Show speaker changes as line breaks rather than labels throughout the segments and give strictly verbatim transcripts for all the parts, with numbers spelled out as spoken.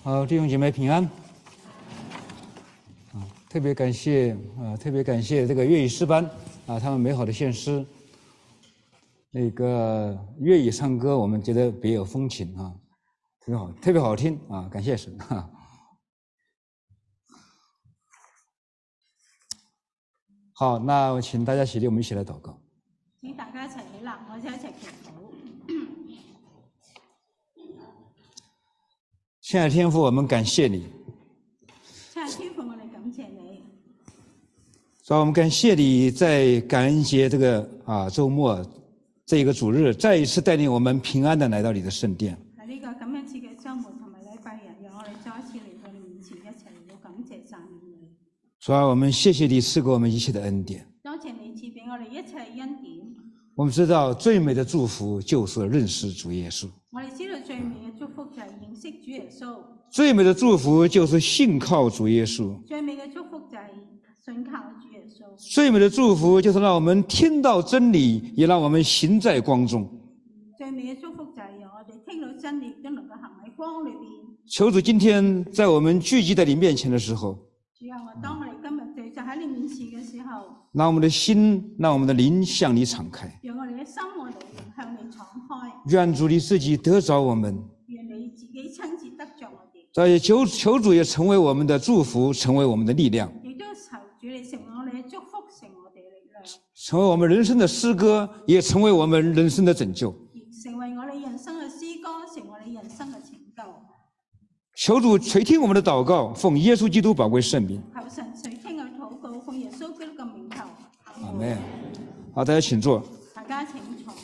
好，弟兄姐妹平安。啊，特别感谢啊，特别感谢这个粤语诗班啊，他们美好的献诗。那个粤语唱歌，我们觉得别有风情啊，特别好，特别好听啊，感谢神哈。好，那我请大家起立，我们一起来祷告。
請大家一齊起立，我哋一齊祈禱。
親愛的天父，我們感謝你。
親愛的天父，我哋感謝你。
主，我們感謝你在感恩節這個啊週末這一個主日，再一次帶領我們平安地來到你的聖殿。
喺呢個感恩節嘅週末同埋禮拜日，讓我哋再一次嚟到你面前，一齊嚟到感謝讚美你。
主啊，我們謝謝你賜給我們一切的恩典。
多謝你賜俾我哋一切恩典。
我們知道最美的祝福就是認識主耶穌。
我哋知道最美嘅祝福就係認識主耶穌。
最美的祝福就是信靠主耶穌。
最美嘅祝福就係信靠主耶穌。
最美的祝福就是讓我們聽到真理，也讓我們行在光中。
最美嘅祝福就係讓我哋聽到真理，都能夠行喺光裏邊。
求主今天在我們聚集在你面前的時候，
主啊，我當我哋今日聚集喺你面前嘅時候，
讓我們的心，讓我們的靈向你敞開。
讓我哋嘅心，我哋向你敞開。
願主你自己得着我們。
願你自己親自得着我哋。
再求求主也成為我們的祝福，成為我們的力量。
亦都求主你成為我哋嘅祝福，成為我哋嘅力量。
成為我們人生的詩歌，也成為我們人生的拯救。
成為我哋人生嘅詩歌，成為我哋人生嘅拯救。
求主垂聽我們的禱告，奉耶穌基督寶貴聖名。
求神垂聽我禱告，奉耶穌基督嘅名求。
阿們。好，大家請坐。
大家請坐。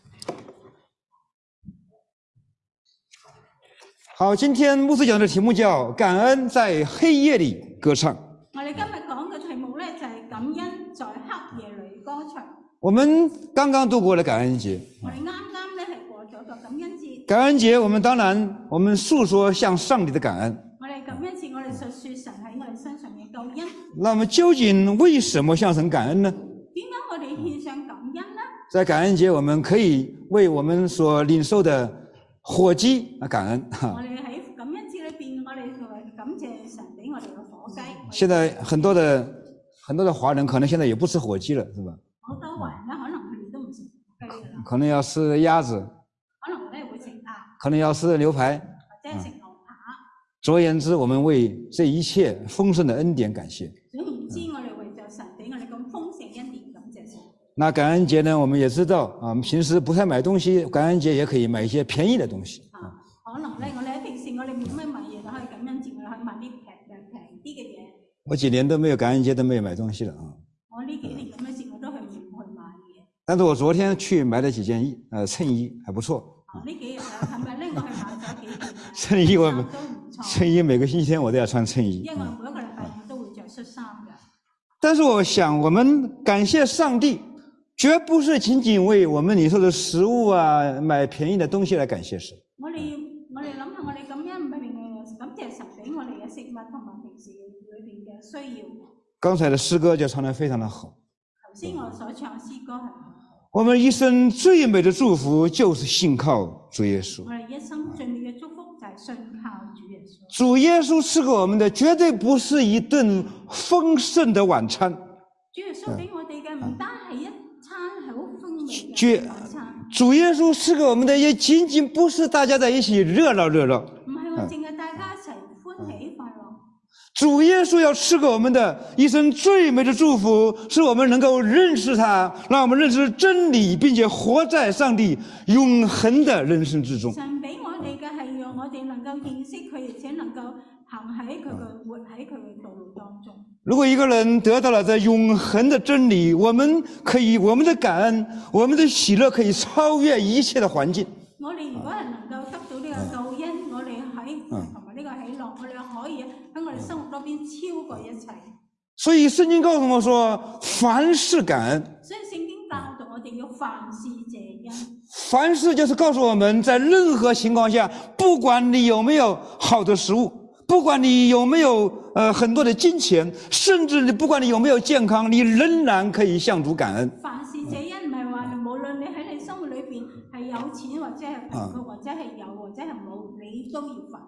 好，今天牧師講的題目叫感恩在黑夜裏歌唱。
我哋今日講嘅題目咧就係感恩在黑夜裏歌唱。
我們剛剛度過了感恩節。
我哋啱啱咧係過咗個感恩節。
感恩節，我們當然我們訴說向上帝的感恩。
我哋感恩節，我哋述說神喺我哋身上嘅救恩。
那麼究竟為什麼向神感恩呢？
點解我哋獻上感恩呢？
在感恩節，我們可以為我們所領受的火雞啊感恩。
我哋喺感恩節裏邊，我哋就係感謝神俾我哋嘅火雞。
現在很多的很多的華人可能現在也不吃火雞了，是吧？
好多華人咧，可能佢哋都唔食雞㗎啦。
可能要吃鴨子。
可能咧會食鴨。
可能要吃牛排。
或者食牛扒。
總而言之，我們為這一切豐盛的恩典感謝。
總言之，我哋為咗神俾我哋咁豐盛恩典感謝神。
那感恩節呢，我們也知道啊，我們平時不太買東西，感恩節也可以買一些便宜的東西。
啊，可能咧，我哋喺平時我哋冇咩買嘢，就可以感恩節我哋可以買啲平平平啲嘅嘢。
我幾年都沒有感恩節都沒有買東西了啊。
我呢幾年感恩節我都係唔去買嘢。
但是我昨天去買了幾件衣，呃，襯衣還不錯。
啊，呢幾日啊，係咪咧？我係買咗幾件
襯衣我
都唔錯。
襯衣每個星期天我都要穿襯衣。
因為我每一個禮拜我都會着恤衫嘅。
但是我想，我們感謝上帝，絕不是僅僅為我們領受的食物啊、買便宜的東西來感謝神。
我哋我哋諗下，我哋感恩唔係淨感謝神俾我哋嘅食物同埋平時裏邊嘅需要。
剛才的詩歌就唱得非常的好。
頭先我所唱詩歌係。
我們一生最美的祝福就是信靠主耶穌。
我哋一生最美嘅祝福就係信靠主耶穌。
主耶穌賜給我們的絕對不是一頓豐盛的晚餐。
主耶穌俾我哋嘅唔單係一餐好豐美嘅晚餐。
主耶穌賜給我們的也僅僅不是大家在一起熱鬧熱鬧。
唔係話淨係大家一齊歡喜快樂。
主耶穌要賜給我們的一生最美的祝福，是我們能夠認識他，讓我們認識真理，並且活在上帝永恆的人生之中。
神俾我哋嘅係讓我哋能夠認識佢，而且能夠行喺佢嘅活喺佢嘅道路當中。如果一個人得到了這永恆的真理，我們可以我們的感恩，我們的喜樂可以超越一切的環境。我哋如果係能夠得到呢個救恩，我哋喺同埋呢個喜樂，我哋可以喺我哋生活嗰邊超過一切。所以聖經告訴我說，凡事感恩。所以聖經教導我哋要凡事謝恩。凡事就是告訴我們在任何情況下，不管你有沒有好的食物，不管你有沒有呃很多的金錢，甚至你不管你有沒有健康，你仍然可以向主感恩。凡事謝恩唔係話無論你喺你生活裏邊係有錢或者係貧窮或者係有或者係冇，你都要凡事。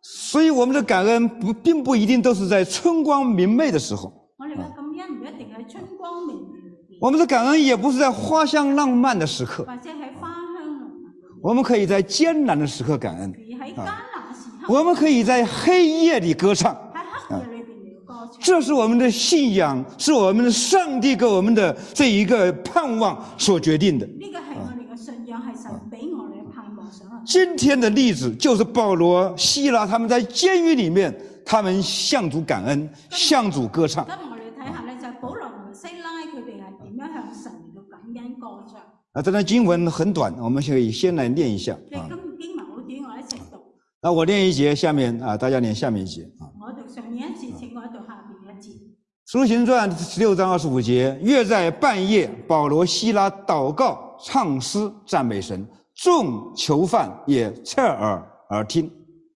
所以我们的感恩不并不一定都是在春光明媚的时候。
我哋嘅感恩唔一定喺春光明媚裏邊。
我们的感恩也不是在花香浪漫的时刻。
或者喺花香浪漫。
我们可以在艰難的時刻感恩。
喺艱難時刻。
我們可以在黑夜裏歌唱。
喺黑夜裏邊嚟歌唱。
這是我們的信仰，是我們的上帝給我們的這一個盼望所決定的。
呢個係我哋嘅信仰，係神俾我哋嘅盼望所。
今天的例子就是保羅、希拉他們在監獄裏面，他們向主感恩，向主歌唱。
今日我哋睇下咧，就係保羅同西拉佢哋係點樣向神嚟到感恩歌唱。
啊，這段經文很短，我們可以先來念一下。
今經文好短，我一齊讀。
那我念一節，下面啊，大家念下面一節啊。
我讀上面一節，請我讀下面一節。
使徒行傳十六章二十五節，約在半夜，保羅、希拉禱告、唱詩、讚美神，眾囚犯也側耳而聽。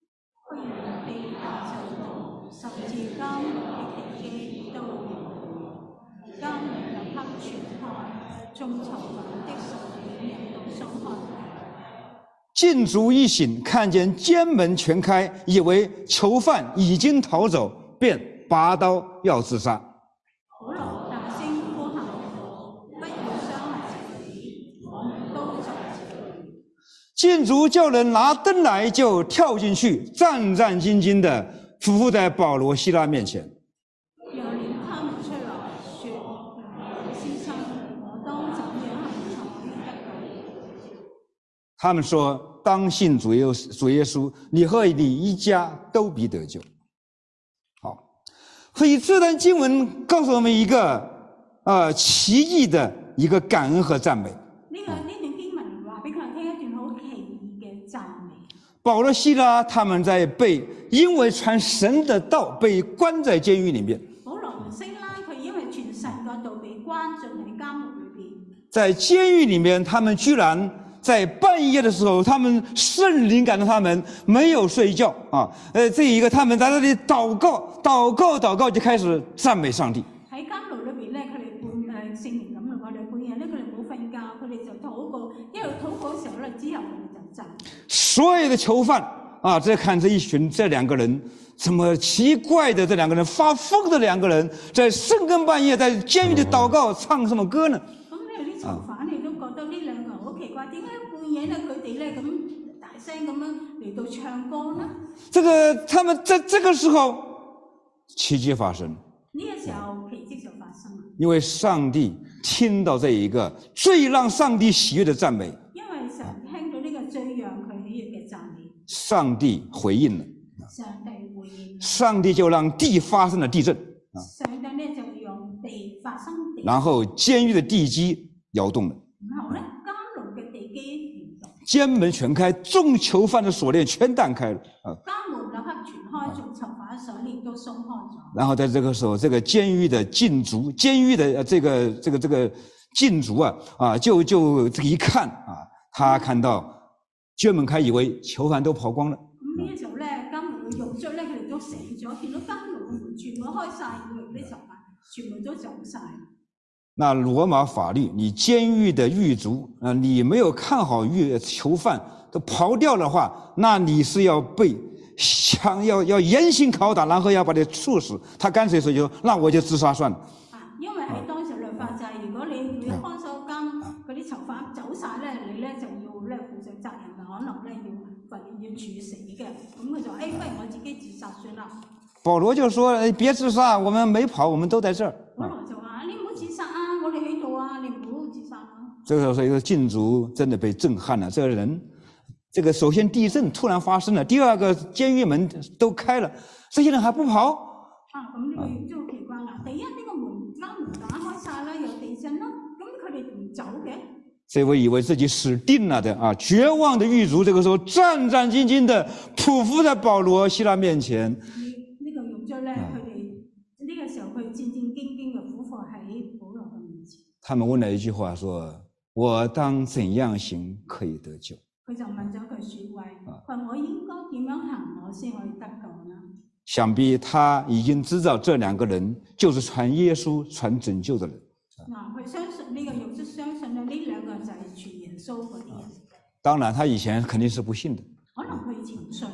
禁足一醒，看見監門全開，以為囚犯已經逃走，便拔刀要自殺。
保羅大聲呼喊：不要傷害自己，我們都在這裡。
禁足叫人拿燈來，就跳進去，戰戰兢兢地匍匐在保羅、希拉面前。
又領他們出來，說：先生，我當怎樣行才可以得救？
他們說：當信主耶主耶穌，你和你一家都必得救。好，所以這段經文告訴我們一個呃奇異的一個感恩和讚美。
呢個呢段經文話俾佢哋聽一段好奇異嘅讚美。
保羅、希拉他們在被因為傳神的道被關在監獄裡面。
保羅同西拉佢因為傳神嘅道被關進喺監獄裏邊。在
監獄裡面，他們居然在半夜的時候，他們聖靈感動他們沒有睡覺啊！呃，這一個他們在那裡禱告，禱告，禱告，就開始讚美上帝。
喺監牢裏邊咧，佢哋半誒聖靈感動佢哋，半夜咧佢哋冇瞓覺，佢哋就禱告，一路禱告嘅時候咧，之後佢哋就讚。所
有的囚犯啊，這看這一群這兩個人，這麼奇怪的這兩個人，發瘋的兩個人，在深更半夜在監獄裡禱告，唱什麼歌呢？
咁呢啲囚犯你都覺得呢兩個人好奇怪，點解半夜咧佢哋咧咁大聲咁樣嚟到唱歌呢？
這個他們在這個時候奇蹟發生。
呢個時候奇蹟就發生了，
因為上帝聽到這一個最讓上帝喜悅的讚美。
因為神聽到呢個最讓佢喜悅嘅讚美，
上帝回應了。
上帝回應，
上帝就讓地發生了地震。
上帝呢就讓地發生地震，
然後監獄的地基搖動了。
然後呢監牢嘅地基搖動，
監門全開，眾囚犯的鎖鏈全彈開了。
監門立刻全開，眾囚犯鎖鏈都鬆開咗。
然後在這個時候，這個監獄的禁足，監獄的這個這個這個禁足啊啊，就就這個一看啊，他看到監門開，以為囚犯都跑光了。
咁呢個時候咧，監門嘅獄卒咧，佢哋都醒咗，見到監牢嘅門全部開晒，以為啲囚犯全部都走晒。
那羅馬法律，你監獄的獄卒啊，你沒有看好獄囚犯都跑掉的話，那你是要被想要要嚴刑拷打，然後要把你處死。他乾脆說就，那我就自殺算了。
啊，因為喺當時律法就係，如果你你看守監嗰啲囚犯走晒咧，你咧就要咧負上責任，可能咧要罰要處死嘅。咁佢就誒，不如我自己自殺算啦。
保羅就說：誒，別自殺，我們沒跑，我們都在這兒。
保羅就話：你唔好自殺啊，我哋喺度啊，你唔好自殺啊。
這個時候，一個禁足真的被震撼了。這個人，這個首先地震突然發生了，第二個監獄門都開了，這些人還不跑？
啊，咁呢個亦都好奇怪啦。第一，呢個門監門打開晒啦，有地震啦，咁佢哋唔走嘅。
這位以為自己死定了的啊，絕望的獄卒，這個時候戰戰兢兢的匍匐在保羅、希拉面前。
呢個獄卒咧，佢哋呢個時候佢戰戰兢兢嘅匍匐喺保羅嘅面前。他們
問了一句話說：我當怎樣行可以得救？
佢就問咗句說話，佢話我應該點樣行我先可以得救呢？
想必他已經知道這兩個人就是傳耶穌、傳拯救的人。
嗱，佢相信呢個獄卒相信咧，呢兩個就係傳耶穌嗰啲人。
當然，他以前肯定是不信的。
可能佢以前唔信嘅。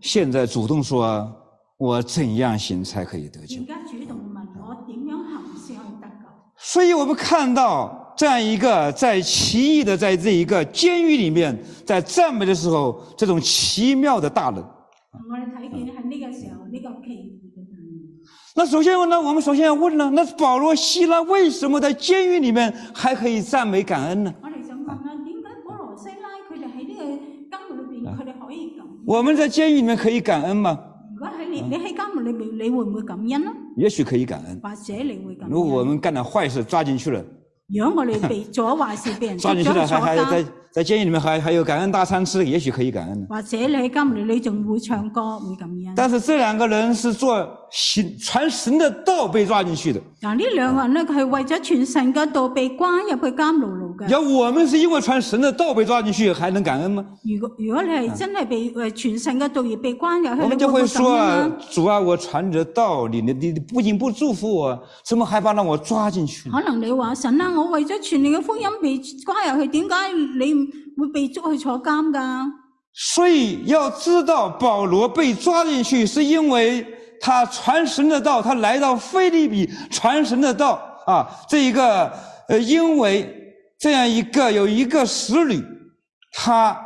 现在主动说，我怎样行才可以得救？
而家主動問我點樣行先可以得救？
所以我們看到這樣一個在奇異的在這一個監獄裡面，在讚美的時候，這種奇妙的大能。
我哋睇見喺呢個時候呢、這個奇異嘅大能。
那首先呢，我們首先要問呢，那保羅、希拉為什麼在監獄裡面還可以讚美感恩呢？
我哋想問啊，點解保羅、西拉佢哋喺呢個監獄裏邊，佢哋可以感恩？
我們在監獄裡面可以感恩嗎？
如果喺你你喺監獄裏邊，你會唔會感恩呢？
也許可以感恩。
或者你會感恩？
如果我們幹了壞事抓進去了，
如果我哋被做咗壞事被人
抓進去了，還還在在監獄裡面還還有感恩大餐吃，也許可以感恩。
或者你喺監獄裏，你仲會唱歌會感恩。
但是這兩個人是做行傳神的道被抓進去的。
嗱，呢兩個人咧，佢係為咗傳神嘅道被關入去監牢牢嘅。
要我們是因為傳神的道被抓進去，還能感恩嗎？
如果如果你係真係被誒傳神嘅道而被關入去，
我們就會說啊，主啊，我傳你的道，你你你不僅不祝福我，怎麼還把讓我抓進去？
可能你話神啊，我為咗傳你嘅福音被關入去，點解你會被捉去坐監㗎？
所以要知道保羅被抓進去，是因為他傳神的道，他來到腓立比傳神的道啊，這一個呃，因為這樣一個有一個使女，他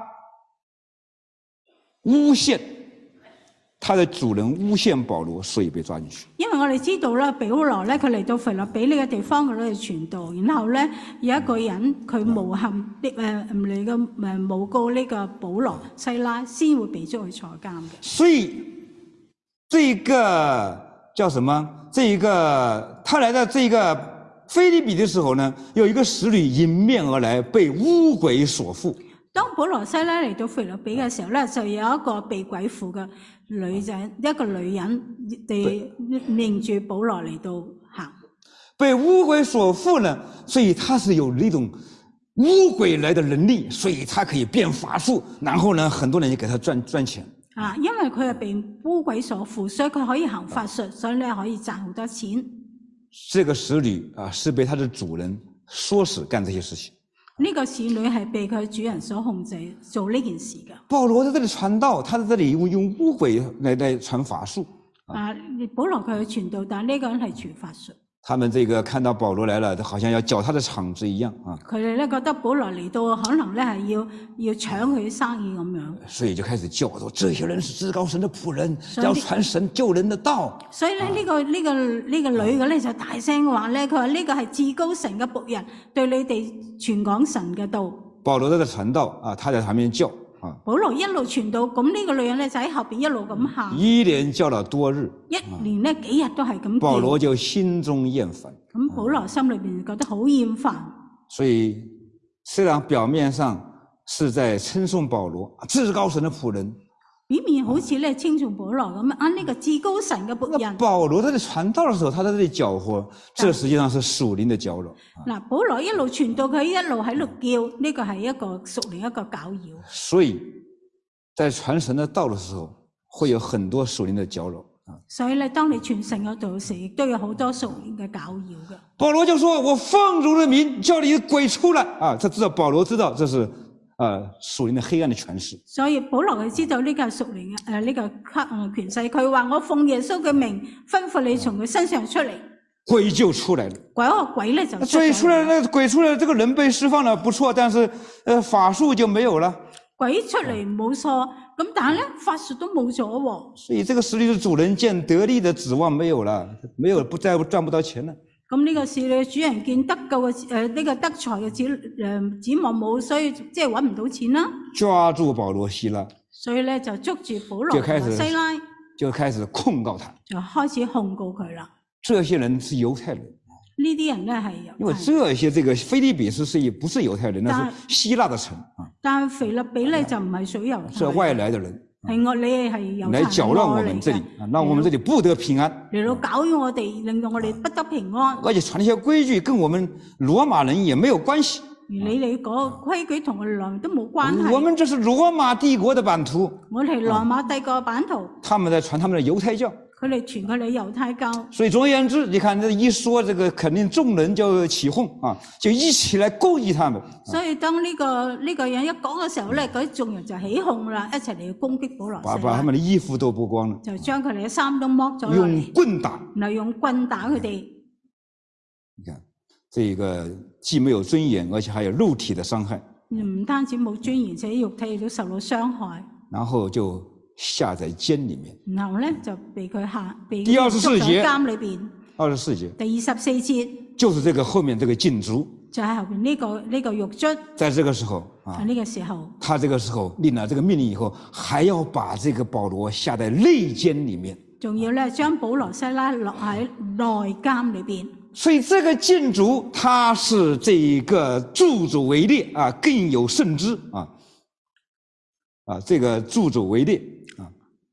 誣陷他的主人，誣陷保羅，所以被抓進去。
因為我哋知道啦，保羅咧，佢嚟到腓立比呢個地方嗰度去傳道，然後咧有一個人佢誣陷啲誒唔嚟嘅誒誣告呢個保羅、西拉，先會被捉去坐監嘅。所
以這個叫什麼？這一個他來到這個腓立比的時候呢，有一個使女迎面而來，被污鬼所附。
當保羅西拉嚟到腓立比嘅時候咧，就有一個被鬼附嘅女仔，一個女人哋迎住保羅嚟到行。
被污鬼所附呢，所以他是有那種污鬼來的能力，所以他可以變法術，然後呢，很多人就給他賺賺錢。
啊，因為佢係被污鬼所附，所以佢可以行法術，所以咧可以賺好多錢。
這個使女啊，是被他的主人唆使幹這些事情。
呢個使女係被佢主人所控制做呢件事嘅。
保羅在這裏傳道，他在這裏用用污鬼來來傳法術。
啊，保羅佢去傳道，但係呢個人係傳法術。
他們這個看到保羅來了，好像要攪他的場子一樣啊。
佢哋咧覺得保羅嚟到，可能咧係要要搶佢啲生意咁樣。
所以就開始叫說：這些人是至高神的僕人，要傳神救人的道。
所以咧呢、這個呢、這個呢、這個女嘅咧就大聲話咧，佢話呢個係至高神嘅僕人，對你哋傳講神嘅道。保羅
在這傳道啊，他在旁邊叫。啊！
保羅一路傳道，咁呢個女人咧就喺後邊一路咁喊。
一連叫了多日。
一連呢幾日都係咁叫。
保羅就心中厭煩。
咁保羅心裏邊覺得好厭煩。
所以雖然表面上是在稱頌保羅，至高神的僕人。
表面好似咧稱頌保羅咁啊，呢個至高神嘅僕人。
保羅在這傳道的時候，他在這裏攪和，這實際上是屬靈的攪擾。
嗱，保羅一路傳道，佢一路喺度叫，呢個係一個屬靈一個攪擾。
所以在傳神的道的時候，會有很多屬靈的攪擾。
所以咧，當你傳神嘅道時，亦都有好多屬靈嘅攪擾嘅。
保羅就說：我奉主的名叫你鬼出來啊！他知道，保羅知道這是。啊，屬靈的黑暗的權勢。所以保羅佢知道呢個係屬靈嘅誒呢個黑暗嘅權勢。佢話：我奉耶穌嘅名吩咐你從佢身上出嚟，鬼就出來了。鬼個鬼咧就出嚟。所以出來了，鬼出來了，這個人被釋放了不錯，但是，呃法術就沒有了。鬼出嚟冇錯，咁但係咧法術都冇咗喎。所以這個使女的主人見得利的指望沒有了，沒有不再賺不到錢了。咁呢個使女主人見得救嘅誒呢個得財嘅指誒指望冇，所以即係揾唔到錢啦。抓住保羅希拉，所以咧就捉住保羅和西拉，就開始控告他，就開始控告佢啦。這些人是猶太人，呢啲人咧係猶太人，因為這些這個腓立比是是不是猶太人，那是希臘的城啊。但係腓立比咧就唔係屬於猶太，是外來的人。係我你係猶太人嚟嘅，嚟攪亂我們這裡，讓我們這裡不得平安。嚟到搞擾我哋，令到我哋不得平安。而且傳一些規矩，跟我們羅馬人也沒有關係。而你哋嗰個規矩同我哋羅馬都冇關係。我們這是羅馬帝國的版圖。我哋羅馬帝國版圖。他們在傳他們的猶太教。
佢哋傳佢哋猶太教。
所以总而言之，你看这一说这个，肯定众人就起哄啊，就一起来攻擊他們。
所以當呢、這個呢、這個人一講嘅時候咧，嗰啲眾人就起哄啦，一齊嚟攻擊保羅西拉。
把把他們的衣服都剝光了，
就將佢哋嘅衫都剝咗落嚟，
用棍打，
然後用棍打佢哋。
你看，這個既沒有尊嚴，而且還有肉體的傷害。
唔單止冇尊嚴，而且肉體亦都受到傷害。
然後就下在監裏面。
然後咧就被佢下被
第二十四節
監裏邊。
二十四節。
第二十四節。
就是這個後面這個禁足。
就係後邊呢、這個呢、這個獄卒。
在這個時候啊。
喺呢個時候。
他這個時候領了這個命令以後，還要把這個保羅下在內監裏面。
仲要咧將保羅西拉落喺內監裏邊。
所以這個禁足，它是這個助紂為虐啊，更有甚之啊啊，這個助紂為虐啊，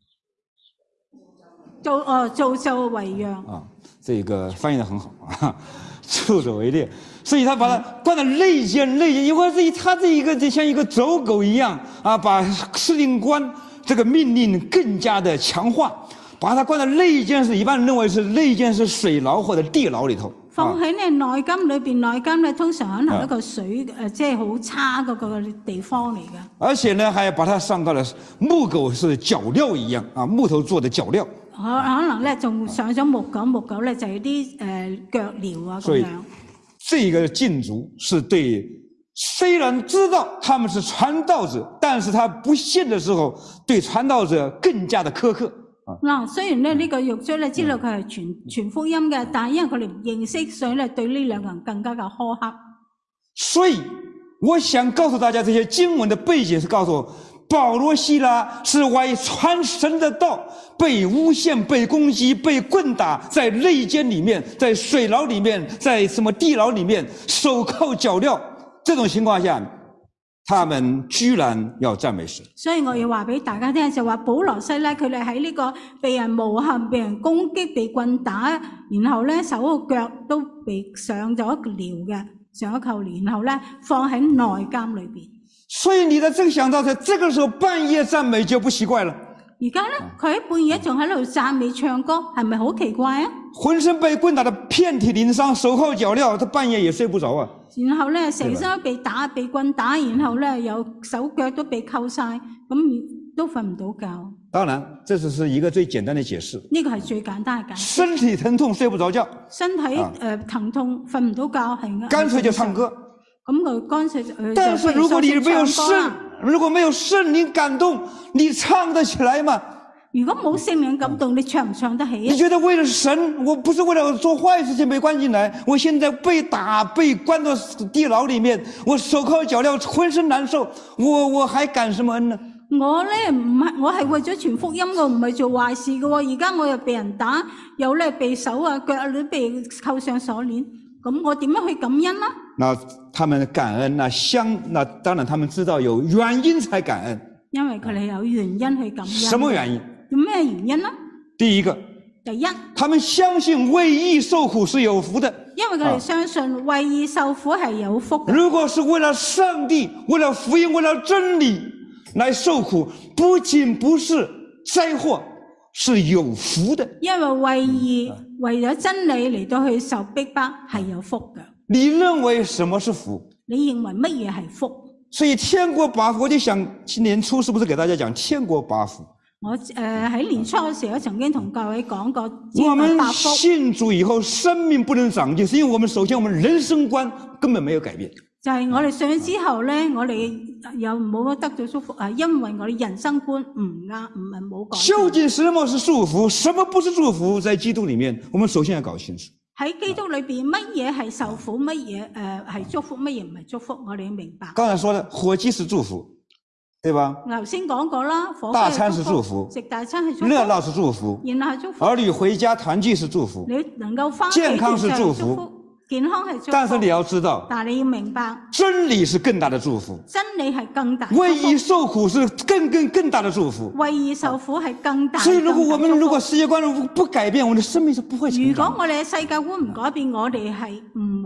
造哦造就為虐
啊，這個翻譯得很好啊，助紂為虐，所以他把他關在內監，內監，因為這他這一個就像一個走狗一樣啊，把司令官這個命令更加的強化。把他關在內監是一般人認為是內監是水牢或者地牢裏頭。
放喺呢內監裏邊，內監咧通常可能一個水誒，即係好差嗰個地方嚟嘅。而
且呢，還要把它上到了木狗是腳鐐一樣啊，木頭做的腳鐐。
可可能咧仲上咗木狗，木狗咧就有啲誒腳鐐啊咁樣。
所以這個禁足是對，雖然知道他們是傳道者，但是他不信的時候，對傳道者更加的苛刻。
嗱，雖然咧呢個獄卒咧知道佢係傳傳福音嘅，但係因為佢哋唔認識，所以咧對呢兩個人更加嘅苛刻。
所以我想告訴大家，這些經文的背景是告訴我，保羅西拉是為傳神的道被誣陷、被攻擊、被棍打，在內監裡面，在水牢裡面，在什麼地牢裡面，手銬腳鐐，這種情況下，他們居然要讚美神，
所以我要話俾大家聽，就話保羅西拉佢哋喺呢個被人誣陷、被人攻擊、被棍打，然後咧手個腳都被上咗鐐嘅，上咗扣鐐，然後咧放喺內監裏邊。
所以你在這個想到，在這個時候半夜讚美就不奇怪了。
而家咧，佢喺半夜仲喺度讚美唱歌，係咪好奇怪啊？
渾身被棍打得遍體鱗傷，手銬腳鐐，他半夜也睡不着啊。
然後咧，成身都被打、被棍打，然後咧有手腳都被扣晒，咁都瞓唔到覺。
當然，這只是一個最簡單的解釋。
呢個係最簡單嘅解釋。
身體疼痛睡不着覺，
身體誒疼痛瞓唔到覺係。
乾脆就唱歌。
咁佢乾脆誒。
但是如果你沒有聖，如果沒有聖靈感動，你唱得起來嗎？
如果冇聖靈感動，你唱唔唱得起？
你覺得為了神，我不是為了做壞事情被關進來，我現在被打、被關到地牢裡面，我手銬腳鐐，渾身難受，我我還感什麼恩呢？
我咧唔係，我係為咗傳福音，我唔係做壞事嘅。而家我又被人打，又咧被手啊腳啊都被扣上鎖鏈，咁我點樣去感恩呢？
那他們感恩，那相那當然他們知道有原因才感恩，
因為佢哋有原因去感恩。
什麼原因？
有咩原因呢？
第一個，
第一，
他們相信為義受苦是有福的，
因為佢哋相信為義受苦係有福的。
如果是為了上帝、為了福音、為了真理來受苦，不僅不是災禍，是有福的。
因為為義、嗯、為咗真理嚟到去受逼迫係有福嘅。
你認為什麼是福？
你認為乜嘢係福？
所以天國八福，我就想年初是不是給大家講天國八福？
我誒喺、呃、年初嘅時候曾經同各位講過，
我們信主以後生命不能長進，是因為我們首先我們人生觀根本沒有改變。
就係我哋信咗之後咧，我哋又冇得到祝福啊，因為我哋人生觀唔啱，唔係冇改。
究竟什麼是祝福，什麼不是祝福？在基督裏面，我們首先要搞清楚。
喺基督裏邊，乜嘢係受苦，乜嘢誒係祝福，乜嘢唔係祝福，我哋要明白。
剛才說的火雞是祝福，對吧？
頭先講過啦，火
大餐是祝福，
食大餐係祝福，
熱鬧是祝福，
然後係祝福。
兒女回家團聚是祝福，
你能夠返
健康是祝福。
健康係祝福，
但是你要知道，
但你要明白，
真理是更大的祝福，
真理係更大的祝福，
為義受苦是更更更大的祝福，
為義受苦係更大的。
所以如果我們如果世界觀不改變，我們的生命是不會成長。
如果我哋嘅世界觀唔改變，我哋係唔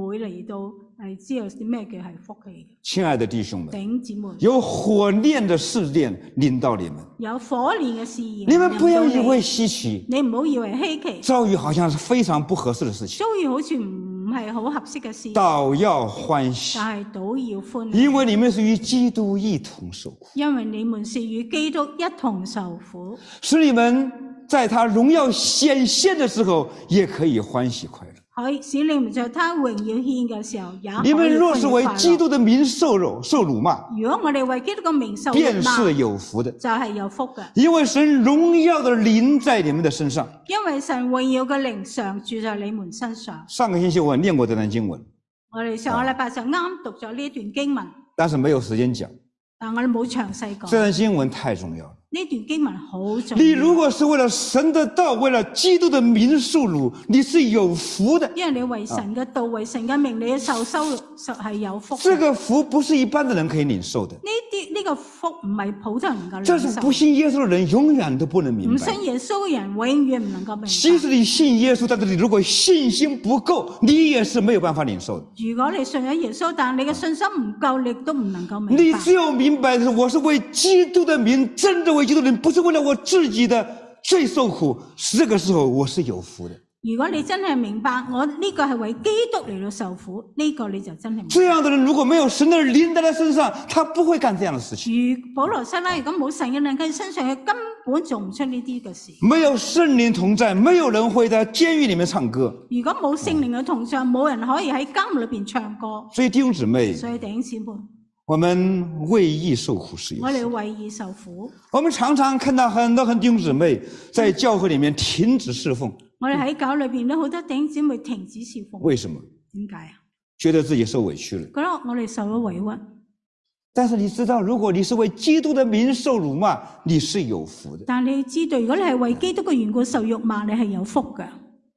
會嚟到係知道啲咩叫係福氣嘅。
親愛的弟兄們，
弟兄姊妹，
有火煉的試煉臨到你們，
有火煉嘅試驗，
你們不要以為稀奇，
你唔好以為稀奇，
遭遇好像是非常不合適的事情，
遭遇好似唔係好合適嘅事，
倒要歡喜，
但係倒要歡喜，
因為你們是與基督一同受苦，
因為你們是與基督一同受苦，
使你們在他榮耀顯現的時候也可以歡喜快樂。
可以使你們在他榮耀顯嘅時候也可以
你們若是為基督的名受辱受辱罵，
如果我哋為基督嘅名受辱罵，
便是有福的，
就係有福嘅，
因為神榮耀的臨在你們的身上。
因為神榮耀嘅靈常住在你們身上。
上個星期我念過這段經文，
我哋上個禮拜就啱讀咗呢段經文，
但是沒有時間講，
但我哋冇詳細講。
這段經文太重要了。
呢段經文好重要。
你如果是為了神的道，為了基督的名受辱，你是有福的。
因為你為神嘅道，為神嘅名，你受羞辱實係有福的。
這個福不是一般的人可以領受的。
呢啲呢個福唔係普通人能夠領
這
受。
是不信耶穌的人永遠都不能明白。
唔信耶穌嘅人永遠唔能夠明白。
即使你信耶穌，但是你如果信心不夠，你也是沒有辦法領受的。
如果你信咗耶穌，但你嘅信心唔夠，你都唔能夠明白。
你只有明白的是，我是為基督的名，真的為基督的名，不是為了我自己的罪受苦，這個時候我是有福的。
如果你真係明白，我呢個係為基督嚟到受苦，呢個你就真係明白。
這樣的人如果沒有神的靈在他身上，他不會幹這樣的事情。
如保羅西拉如果冇神嘅靈喺身上，佢根本做唔出呢啲嘅事。
沒有聖靈同在，沒有人會在監獄裏面唱歌。
如果冇聖靈嘅同在，冇人可以喺監獄裏邊唱歌。
所以弟兄姊妹，
所以弟兄姊妹，
我們為義受苦是有福。
我哋為義受苦。
我們常常看到很多很弟兄姊妹在教會裏面停止侍奉。
我哋喺教裏邊都好多弟兄姊妹停止侍奉。
為什麼？
點解啊？
覺得自己受委屈了。
覺得我哋受咗委屈。
但是你知道，如果你是為基督的名受辱罵，你是有福的。
但你要知道，如果你係為基督嘅緣故受辱罵，你係有福嘅。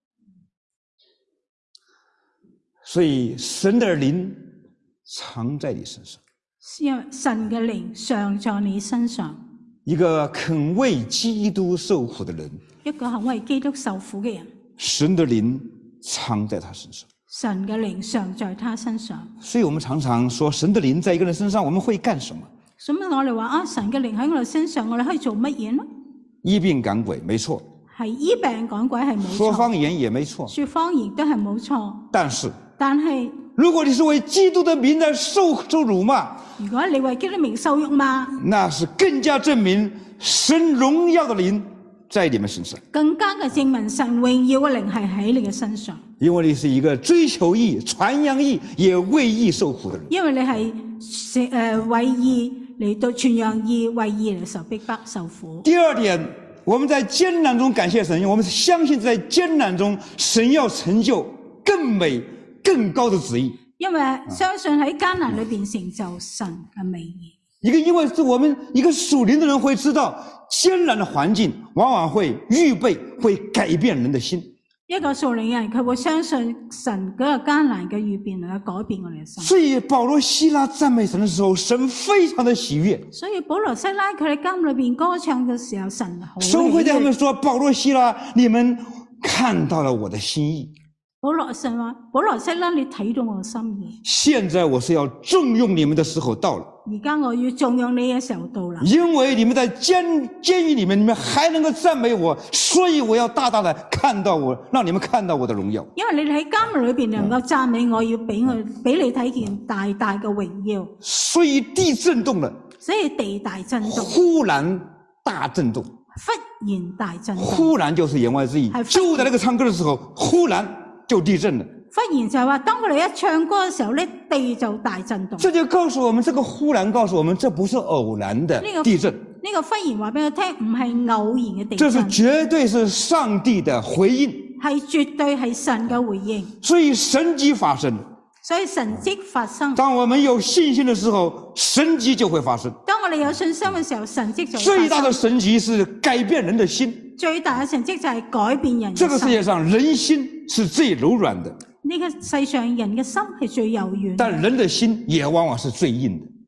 所以神的靈藏在你身上。
因為神嘅靈常在你身上。
一個肯為基督受苦的人，
一個肯為基督受苦嘅人，
神的靈藏在他身上。
神嘅靈常在他身上。
所以我們常常說，神的靈在一個人身上，我們會幹什麼？
所以我哋話啊，神嘅靈喺我哋身上，我哋可以做乜嘢呢？
醫病趕鬼，沒錯。
係醫病趕鬼係冇錯。
說方言也沒錯。
說方言都係冇錯。
但是，
但係
如果你是為基督的名在受受辱罵，
如果你為基督的名受辱罵，
那是更加證明神榮耀的靈在你們身上，
更加嘅證明神榮耀嘅靈係喺你嘅身上。
因為你是一個追求義、傳揚義，也為義受苦的人。
因為你係誒、呃、為義嚟到傳揚義，為義嚟受逼迫受苦。
第二點，我們在艱難中感謝神，因為我們相信在艱難中神要成就更美、更高的旨意。
因為相信喺艱難裏邊成就神嘅美意。
一個因為是我們一個屬靈的人會知道，艱難的環境往往會預備、會改變人的心。
一個屬靈人佢會相信神嗰個艱難嘅預備能夠改變我哋嘅心。
所以保羅希拉讚美神的時候，神非常的喜悅。
所以保羅西拉佢喺監裏邊歌唱嘅時候，神好喜悅。
神會對他們說：保羅希拉，你們看到了我的心意。
保羅神話：保羅西拉，你睇到我嘅心意。
現在我是要重用你們的時候到了。
而家我要重用你嘅時候到啦。
因為你們在監監獄裏面，你們還能夠讚美我，所以我要大大的看到我，讓你們看到我的榮耀。
因為你哋喺監獄裏邊能夠讚美我，要俾我俾你睇見大大嘅榮耀。
所以地震動了。
所以地大震動。
忽然大震動。
忽然大震動。
忽然就是言外之意，就在那個唱歌的時候，忽然就地震了。
忽然就係話，當佢哋一唱歌嘅時候咧，地就大震動。
這就告訴我們，這個忽然告訴我們，這不是偶然的地震。
呢個忽然話俾我聽，唔係偶然嘅地震。
這是絕對是上帝的回應。
係絕對係神嘅回應。
所以神蹟發生。
所以神蹟發生。
當我們有信心的時候，神蹟就會發生。
當我哋有信心嘅時候，神蹟就會發生。
最大的神蹟是改變人的心。
最大嘅神蹟就係改變人嘅心。
這個世界上人心是最柔軟的。
呢個世上人嘅心係最柔軟，
但人的心也往往是最硬的。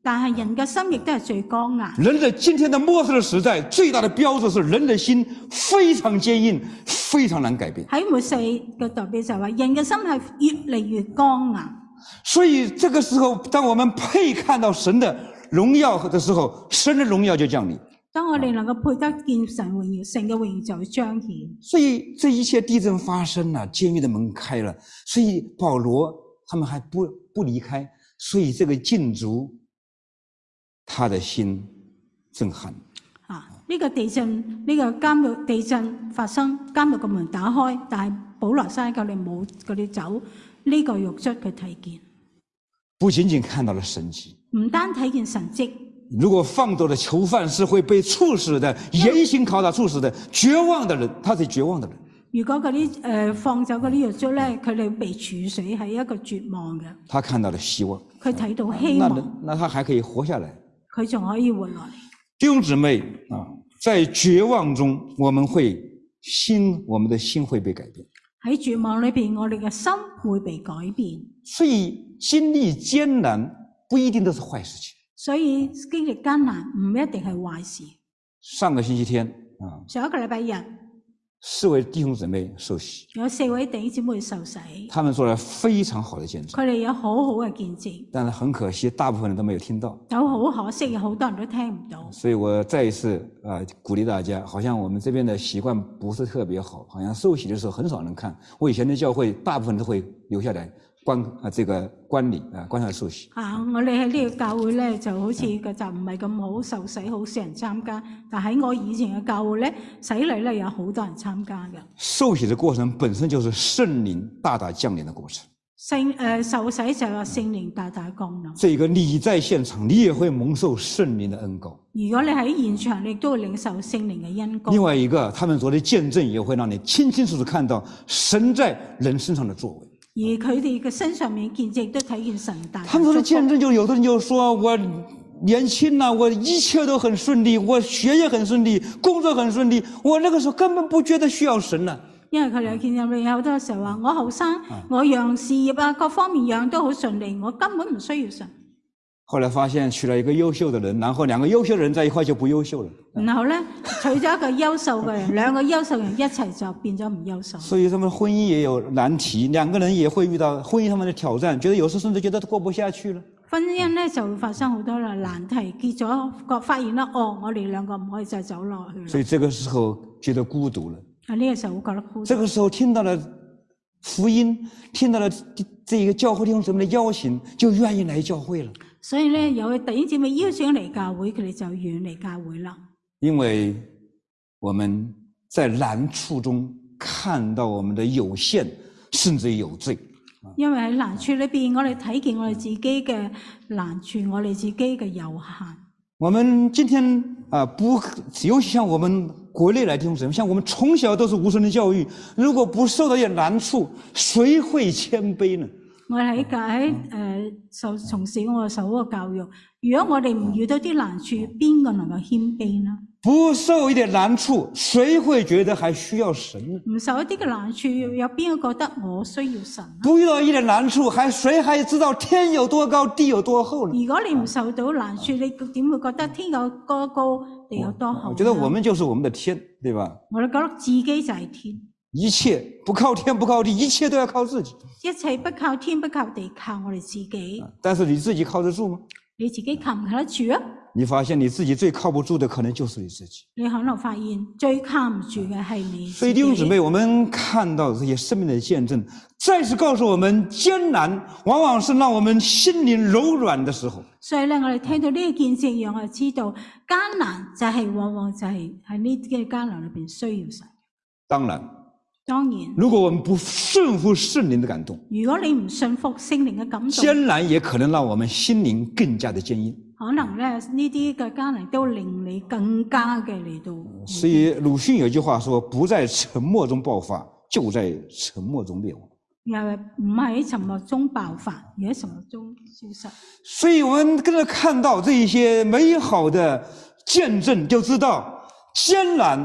但係人嘅心亦都係最剛硬。
人在今天的末世的時代，最大的標誌是人的心非常堅硬，非常難改變。
喺末世嘅代表就話，人嘅心係越嚟越剛硬。
所以這個時候，當我們配看到神的榮耀的時候，神的榮耀就降臨。
當我哋能夠配得見神榮耀，神嘅榮耀就會彰顯。
所以這一切地震發生了，監獄的門開了，所以保羅他們還不不離開，所以這個禁足，他的心震撼。
啊，呢個地震，呢個監獄地震發生，監獄嘅門打開，但係保羅山佢哋冇佢哋走，呢個獄卒佢睇見，
不僅僅看到了神蹟，
唔單睇見神蹟。
如果放走的囚犯是會被處死的，嚴刑拷打處死的，絕望的人，他是絕望的人。
如果嗰啲誒放走嗰啲獄卒咧，佢哋被處死係一個絕望嘅。
他看到了希望，
佢睇到希望，
那那他還可以活下來，
佢仲可以活落嚟。
弟兄姊妹啊，在絕望中，我們會心，我們的心會被改變。
喺絕望裏邊，我哋嘅心會被改變。
所以經歷艱難不一定都是壞事情。
所以經歷艱難唔一定係壞事。
上個星期天啊，
上一個禮拜日，
四位弟兄姊妹受洗，
有四位弟兄姊妹受洗，
他們做了非常好的見證。
佢哋有好好嘅見證，
但是很可惜，大部分人都沒有聽到。
有好可惜，有好多人都聽唔到。
所以我再一次啊、呃、鼓勵大家，好像我們這邊的習慣不是特別好，好像受洗的時候很少人看。我以前的教會，大部分都會留下來觀啊這個觀禮啊觀下受洗。
啊，我哋喺呢個教會咧，就好似個就唔係咁好，受洗好少人參加。但喺我以前嘅教會咧，洗禮咧有好多人參加嘅。
受洗的過程本身就是聖靈大大降臨的過程。
聖誒、呃、受洗就係話聖靈大大降臨。
這個你在現場，你也會蒙受聖靈的恩膏。
如果你喺現場，你都會領受聖靈嘅恩膏。
另外一個，他們做的見證也會讓你清清楚楚看到神在人身上的作為。
而佢哋嘅身上面見證都睇見神大。
他們說的見證，就有的人就說我年輕啊，我一切都很順利，我學業很順利，工作很順利，我那個時候根本不覺得需要神啊。
因為佢哋見證有好多時候話，我後生，我樣事業啊各方面樣都好順利，我根本唔需要神。
後來發現娶了一個優秀的人，然後兩個優秀的人在一塊就不優秀了。
然後咧娶咗一個優秀嘅人，兩個優秀人一齊就變咗唔優秀。
所以他們婚姻也有難題，兩個人也會遇到婚姻上面的挑戰，覺得有時甚至覺得過不下去了。
婚姻咧就會發生好多嘅難題，結咗個發現啦，哦，我哋兩個唔可以再走落去了。
所以這個時候覺得孤獨了。
喺呢個時候會覺得孤獨。
這個時候聽到了福音，聽到了這個教會弟兄姊妹的邀請，就願意來教會了。
所以咧，有弟兄姊妹邀請嚟教會，佢哋就願嚟教會啦。
因為我們在難處中看到我們的有限，甚至有罪。
因為喺難處裏邊，我哋睇見我哋自己嘅難處，我哋自己嘅有限。
我們今天啊，不，尤其像我們國內來弟兄姊妹，像我們從小都是無神的教育，如果不受到一點難處，誰會謙卑呢？
我喺喺誒受從小我受嗰個教育，如果我哋唔遇到啲難處，邊個能夠謙卑呢？
不受一點難處，誰會覺得還需要神呢？
唔受一啲嘅難處，有邊個覺得我需要神？
不遇到一點難處，還誰還知道天有多高，地有多厚呢？
如果你唔受到難處，你點會覺得天有多高，地有多厚？
我覺得我們就是我們的天，對吧？
我哋覺得自己就係天。
一切不靠天不靠地，一切都要靠自己。
一切不靠天不靠地，靠我哋自己。
但是你自己靠得住嗎？
你自己靠唔靠得住啊？
你發現你自己最靠不住的可能就是你自己。
你可能發現最靠唔住嘅係你自己。
所以弟兄姊妹，我們看到這些生命的見證，再次告訴我們，艱難往往是讓我們心靈柔軟的時候。
所以咧，我哋聽到呢個見證，讓我哋知道艱難就係往往就係喺呢啲嘅艱難裏邊需要神。
當然。
當然，
如果我們不順服聖靈的感動，
如果你唔順服聖靈嘅感動，
艱難也可能讓我們心靈更加的堅硬。
可能咧呢啲嘅艱難都令你更加嘅嚟到。
所以魯迅有句話說：不在沉默中爆發，就在沉默中滅亡。
又唔係喺沉默中爆發，而喺沉默中消失。
所以我們跟着看到這一些美好的見證，就知道艱難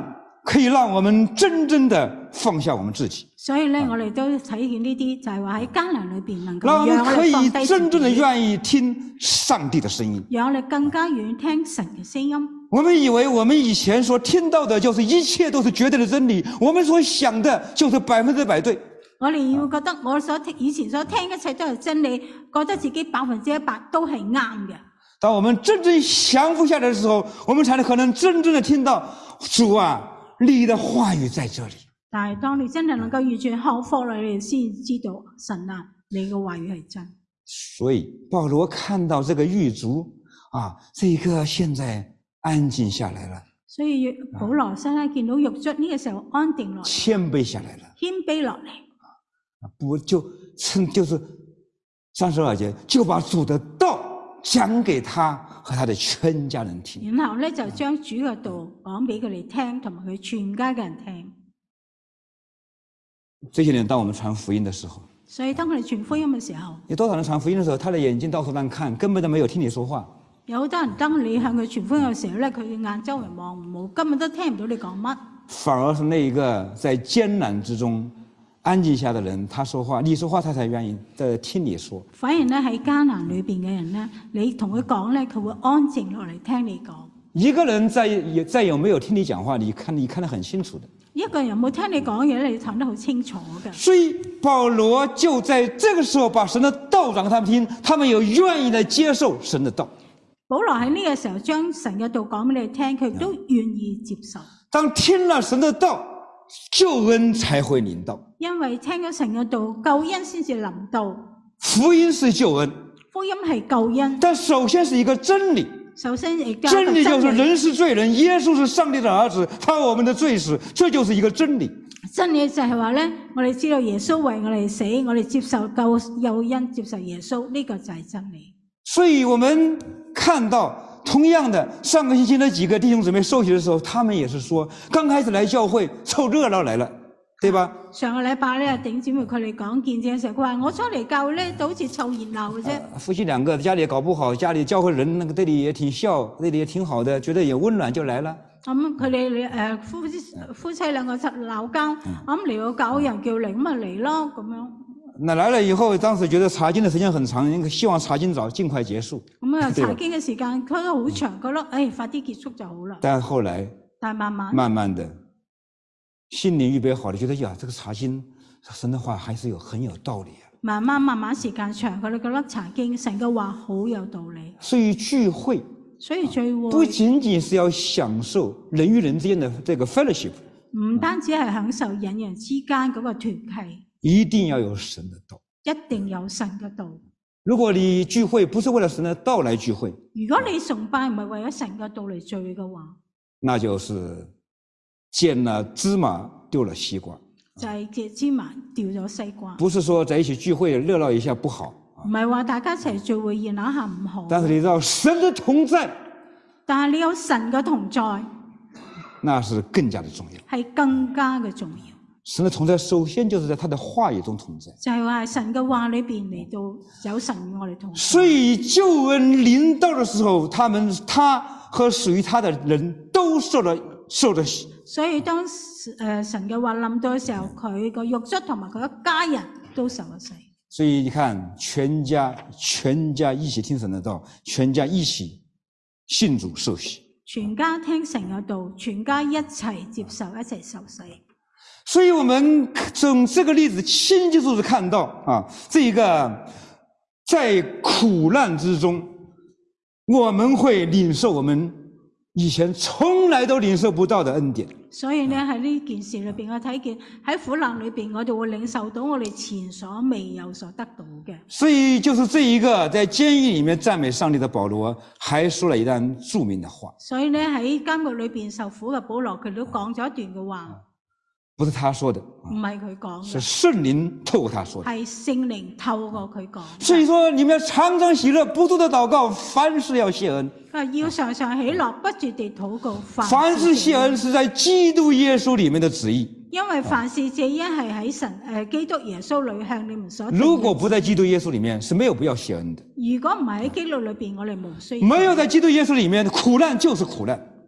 可以讓我們真正的放下我們自己。
所以咧，我哋都睇見呢啲，就係話喺艱難裏邊能夠
讓我們可以真正的
願
願意聽上帝的聲音，
讓我哋更加願意聽神嘅聲音。
我們以為我們以前所聽到的就是一切都是絕對的真理，我們所想的就是百分之百對。
我哋要覺得我所聽以前所聽一切都係真理，覺得自己百分之一百都係啱嘅。
當我們真正降服下來的時候，我們才能可能真正的聽到主啊，你的話語在這裏。
但係當你真係能夠完全降服落嚟，先知道神啊，你嘅話語係真。
所以保羅看到這個獄卒啊，這個現在安靜下來了。
所以保羅先生見到獄卒呢個時候安定落嚟，
謙卑下來了，
謙卑落嚟。
不就趁就是三十二節，就把主的道講給他和他的全家人聽。
然後咧就將主嘅道講俾佢哋聽，同埋佢全家嘅人聽。
這些年，當我們傳福音的時候，
所以當佢哋傳福音嘅時候，
有多少人傳福音的時候，他的眼睛到處亂看，根本都沒有聽你說話。
有好多人當你向佢傳福音嘅時候咧，佢嘅眼周圍望唔到，根本都聽唔到你講乜。
反而是那一個在艱難之中安靜下的人，他說話，你說話，他才願意在聽你說。
反而咧喺艱難裏邊嘅人咧，你同佢講咧，佢會安靜落嚟聽你講。
一個人在在有沒有聽你講話，你看你看得很清楚的。
一個人有冇聽你講嘢，你睇得好清楚嘅。
所以保羅就在這個時候把神的道講給他們聽，他們有願意來接受神的道。
保羅喺呢個時候將神嘅道講俾你聽，佢都願意接受。
當聽了神的道，救恩才會臨到。
因為聽咗神嘅道，救恩先至臨到。
福音是救恩，
福音係救恩，
但首先是一個真理。
首先亦都
真理就是人是罪人，耶穌是上帝的兒子，他我們的罪死，這就是一個真理。
真理就係話咧，我哋知道耶穌為我哋死，我哋接受救救恩，接受耶穌，呢個就係真理。
所以我們看到同樣的，上個星期那幾個弟兄姊妹受洗的時候，他們也是說，剛開始來教會湊熱鬧來了，對吧？
上個禮拜咧，弟兄姊妹佢哋講見證嘅時候，佢話我出嚟教會咧，都好似湊熱鬧嘅啫。
夫妻兩個家裏也搞不好，家裏教會人那個對你也挺孝，對你也挺好的，覺得也溫暖就來了。
咁佢哋誒夫妻夫妻兩個出鬧交，咁嚟到教會人叫嚟，咁咪嚟咯咁樣。
那來了以後，當時覺得查經的時間很長，希望查經早盡快結束。
咁啊，查經嘅時間拖得好長，覺得誒快啲結束就好啦。
但後來，
但慢慢
慢慢的，心靈預備好了，覺得呀，這個查經神的話還是有很有道理啊。
慢慢慢慢時間長，佢哋覺得查經神嘅話好有道理。
所以聚會，
所以聚會
不僅僅是要享受人與人之間的這個 fellowship，
唔單止係享受人人之間嗰個團契。
一定要有神的道，
一定有神嘅道。
如果你聚會不是為了神的道來聚會，
如果你崇拜唔係為咗神嘅道嚟聚嘅話，
那就是見了芝麻丟了西瓜。
就係見芝麻掉咗西瓜。
不是說在一起聚會熱鬧一下不好，
唔係話大家一齊聚會熱鬧下唔好。
但是你知道神的同在，
但係你有神嘅同在，
那是更加的重要，
係更加嘅重要。
神的同在首先就是在他的話語中同在，
就係話神嘅話裏邊嚟到有神與我哋同在。
所以救恩臨到的時候，他們他和屬於他的人都受了受了洗。
所以當誒、呃、神嘅話臨到嘅時候，佢個獄卒同埋佢一家人都受咗洗。
所以你看，全家全家一起聽神的道，全家一起信主受洗。
全家聽神嘅道，全家一齊接受，一齊受洗。
所以我們從這個例子清清楚楚看到啊，這個在苦難之中，我們會領受我們以前從來都領受不到的恩典。
所以呢，喺呢件事裏邊，我睇見喺苦難裏邊，我哋會領受到我哋前所未有所得到嘅。
所以就是這一個在監獄裏面讚美上帝的保羅，還說了一段著名的話。
所以呢，喺監獄裏邊受苦嘅保羅，佢都講咗一段嘅話。
不是他說的，
唔係佢講嘅，
是聖靈透過他說的，
係聖靈透過佢講。
所以說你們要常常喜樂，不住的禱告，凡事要謝恩。
要常常喜樂，不住地禱告，
凡事謝恩是在基督耶穌裏面的旨意。
因為凡事謝恩係喺神誒基督耶穌裏向你們所。
如果不在基督耶穌裏面，是沒有不要謝恩的。
如果唔係喺基督裏邊，我哋無需要。
沒有在基督耶穌裏面，苦難就是苦難。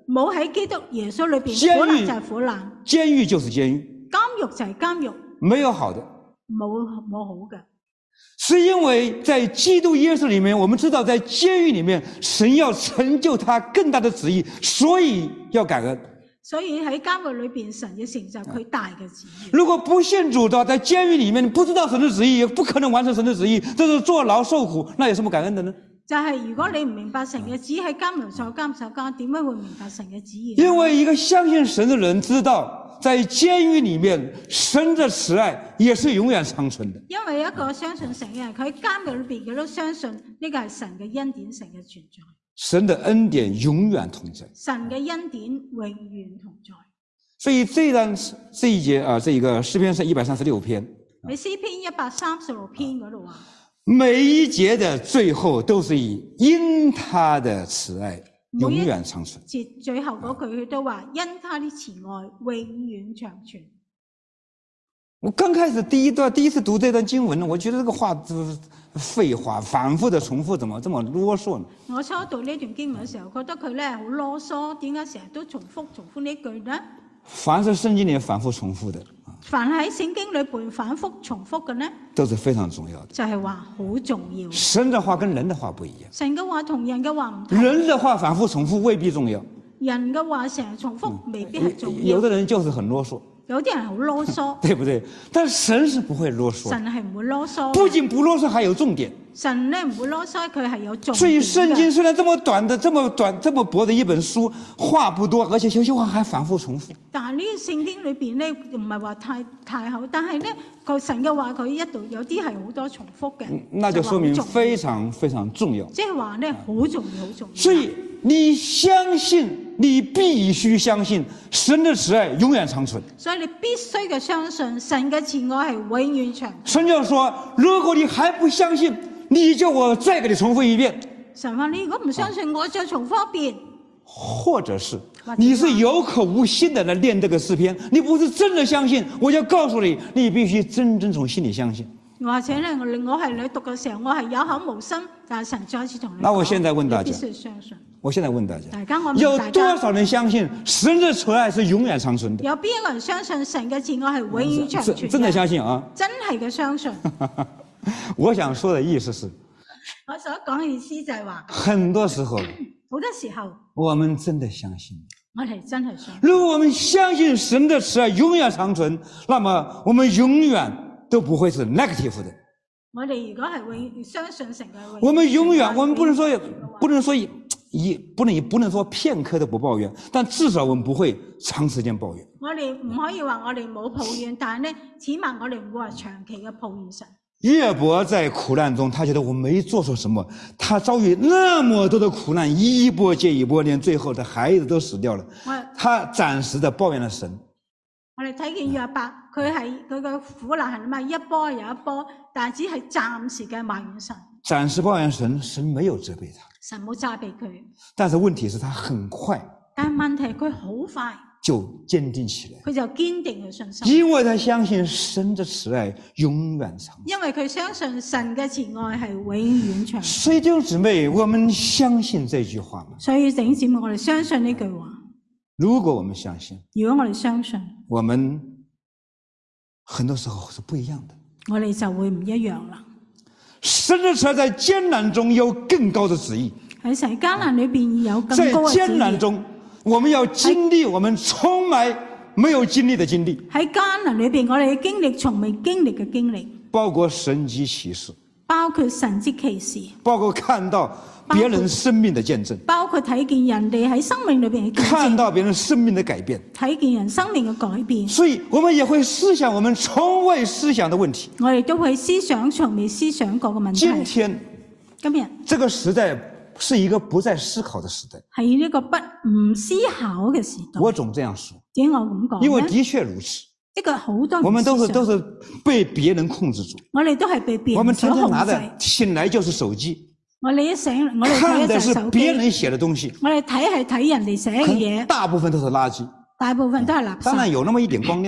冇喺基督耶穌裏邊，苦難就係苦難，
監獄就是監獄，
監獄就係監獄，
沒有好的，
冇冇好嘅。
是因為在基督耶穌裏面，我們知道在監獄裏面，神要成就他更大的旨意，所以要感恩。
所以喺監獄裏邊，神要成就佢大嘅旨意。
如果不信主的，在監獄裏面不知道神的旨意，也不可能完成神的旨意，這是坐牢受苦，那有什麼感恩的呢？
就係如果你唔明白神嘅旨意，喺監牢坐監受監，點樣會明白神嘅旨意？
因為一個相信神的人知道，在監獄裏面，神的慈愛也是永遠長存的。
因為一個相信神嘅人，佢喺監獄裏邊，佢都相信呢個係神嘅恩典，神嘅存在。神
的恩典永遠同在。
神嘅恩典永遠同在。
所以這段這一節啊，這一個詩篇是一百三十六篇。
喺詩篇一百三十六篇嗰度話，
每一節的最後都是以因他的慈愛永遠長存。
節最後嗰句佢都話因他的慈愛永遠長存。
我剛開始第一段第一次讀這段經文，我覺得這個話就是廢話，反覆的重複，怎麼這麼囉嗦呢？
我初讀呢段經文嘅時候，覺得佢咧好囉嗦，點解成日都重複重複呢句呢？
凡是聖經裏反覆重複的，
凡喺聖經裏邊反覆重複嘅呢，
都是非常重要的。
就係話好重要。
神的話跟人的話不一樣。
神嘅話同人嘅話唔同。
人的話反覆重複未必重要。
人嘅話成日重複未必係重要。
有的人就是很囉嗦。
有啲人好囉嗦，
對不對？但神是不會囉嗦。
神係唔會囉嗦。
不僅不囉嗦，還有重點。
神咧唔會囉嗦，佢係有重點。
所以聖經雖然這麼短的、這麼短、這麼薄的一本書，話不多，而且有些話還反覆重複。
但係呢個聖經裏邊咧，唔係話太太厚，但係咧個神嘅話佢一度有啲係好多重複嘅。
那就說明非常非常重要。
即係話咧好重要，好重要。
所以你相信，你必須相信神的慈愛永遠長存。
所以你必須嘅相信神嘅慈愛係永遠長存。
神就說：如果你還不相信，你就我再給你重複一遍。
神話你如果唔相信，我再重複一遍。
或者是你是有口無心的來念這個詩篇，你不是真的相信，我就告訴你，你必須真正從心裏相信。
或者咧，我我係你讀嘅時候，我係有口無心，但係神再一次同你講。
那我現在問大家，
必須相信。
我現在問大家，
大家我問大家，
有多少人相信神的慈愛是永遠長存的？
有邊一個人相信神嘅慈愛係永遠長存的？
真的相信啊！
真係嘅相信。
我想說的意思是，
我所講嘅意思就係話，
很多時候，
好多時候，
我們真的相信。
我哋真係相信。
如果我們相信神的慈愛永遠長存，那麼我們永遠都不會是 negative 的。
我哋如果係永相信神嘅永遠，
我們永遠，我們不能說，不能說一，不能不能說片刻都不抱怨，但至少我們不會長時間抱怨。
我哋唔可以話我哋冇抱怨，但係咧，起碼我哋唔會話長期嘅抱怨神。
約伯在苦難中，他覺得我沒做錯什麼，他遭遇那麼多的苦難，一波接一波，連最後的孩子都死掉了，他暫時的抱怨了神。
我哋睇見約伯，佢係佢嘅苦難係咩？一波又一波，但係只係暫時嘅埋怨神。
暫時抱怨神，神沒有責備他。
神冇責備佢。
但是問題是他很快。
但係問題佢好快
就堅定起來。
佢就堅定嘅信心。
因為他相信神的慈愛永遠長存。
因為佢相信神嘅慈愛係永遠長存。
所以弟兄姊妹，我們相信這句話嗎？
所以弟兄姊妹，我哋相信呢句話。
如果我們相信，
如果我哋相信，
我們很多時候是不一樣的。
我哋就會唔一樣啦。
神的慈愛在艱難中有更高的旨意。
喺神艱難裏邊有更高嘅旨意。
在艱難中，我們要經歷我們從來沒有經歷的經歷。喺
艱難裏邊，我哋經歷從未經歷嘅經歷，
包括神蹟奇事，
包括神蹟奇事，
包括看到別人生命的見證，
包括睇見人哋喺生命裏邊嘅見證，
看到別人生命的改變，
睇見人生命嘅改變。
所以我們也會思想我們從未思想的問題。
我哋都會思想從未思想過嘅問題。
今天，
今日，
這個時代是一個不再思考的時代，
係呢個不唔思考嘅時代。
我總這樣說，
點解我咁講？
因為的確如此。
這個好多，
我們都是都是被別人控制住。
我哋都係被別人所控制。
我們天天拿着醒來就是手機。我
哋一醒，我哋
看的是別人寫的東西。
我哋睇係睇人哋寫嘅嘢。
大部分都是垃圾。
大部分都係垃圾。
當然有那麼一點光亮。
當